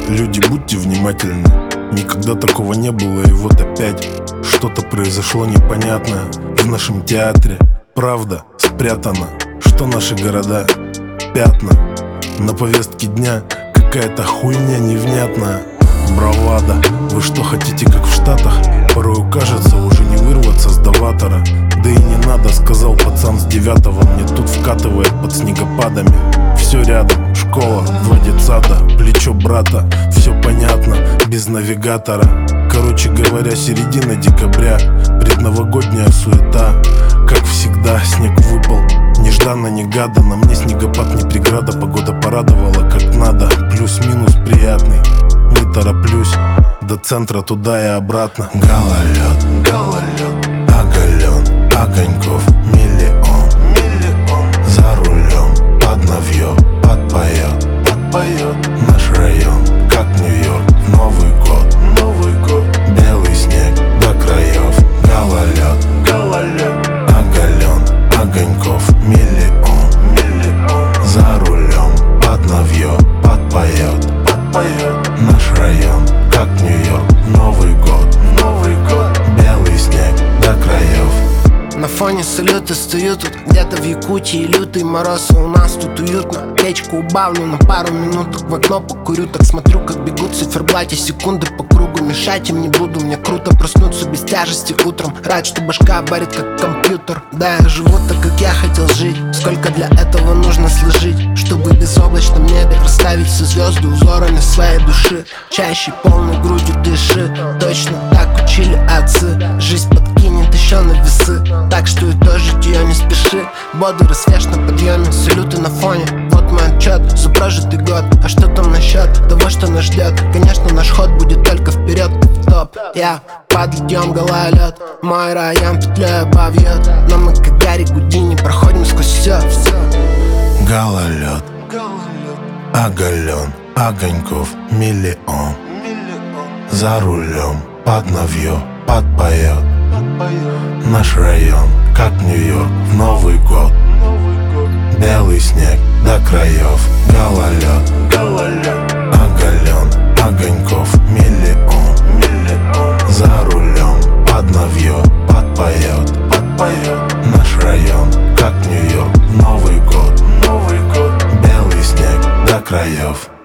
Люди, будьте внимательны. Никогда такого не было, и вот опять что-то произошло непонятное в нашем театре. Правда спрятана, что наши города пятна. На повестке дня какая-то хуйня невнятная. Бравада, вы что хотите, как в Штатах? Порою кажется, уже не вырваться с доватора. Да и не надо, сказал пацан с 9-го. Мне тут вкатывает под снегопадами. Все рядом, школа, 2 детсада, плечо брата. Все понятно, без навигатора. Короче говоря, середина декабря, предновогодняя суета. Как всегда, снег выпал нежданно-негаданно. Мне снегопад не преграда, погода порадовала как надо. Плюс-минус приятный, не тороплюсь до центра, туда и обратно. Гололед, гололед, оголен, огоньков миллион. За рулем, под навье, подпоет наш район, как Нью-Йорк в Новый год. Белый снег до краев. Гололед, оголен, огоньков миллион. За рулем, под навье, подпоет наш район, как Нью-Йорк в Новый год. Белый снег до краев. На фоне салюты стою тут, где-то в Якутии лютый мороз, и у нас тут уютно. Печку убавлю на пару минуток, в окно покурю, так смотрю, как бегут в циферблате секунды по кругу. Мешать им не буду, мне круто проснуться без тяжести утром. Рад, что башка варит как компьютер. Да, я живу так, как я хотел жить. Сколько для этого нужно сложить, чтобы в безоблачном небе расставить все звезды узорами своей души. Чаще полной грудью дыши, точно так учили отцы. Жизнь подкинет еще на весы, так что и тоже ее не спеши. Бодр и свеж на подъеме, салюты на фоне. Вот мой отчет за прожитый год. А что там насчет того, что нас ждет? Конечно, наш ход будет только вперед, топ. Я под льдем гололед, мой район петлей обовьет. Но мы как Гарри Гудини проходим сквозь все. Гололед, оголен, огоньков миллион. За рулем, под навье, подпоет наш район, как Нью-Йорк в Новый год. Белый снег до краев. Гололед, оголен, огоньков миллион. За рулем, под навье, подпоет наш район, как Нью-Йорк в Новый год. Белый снег до краев.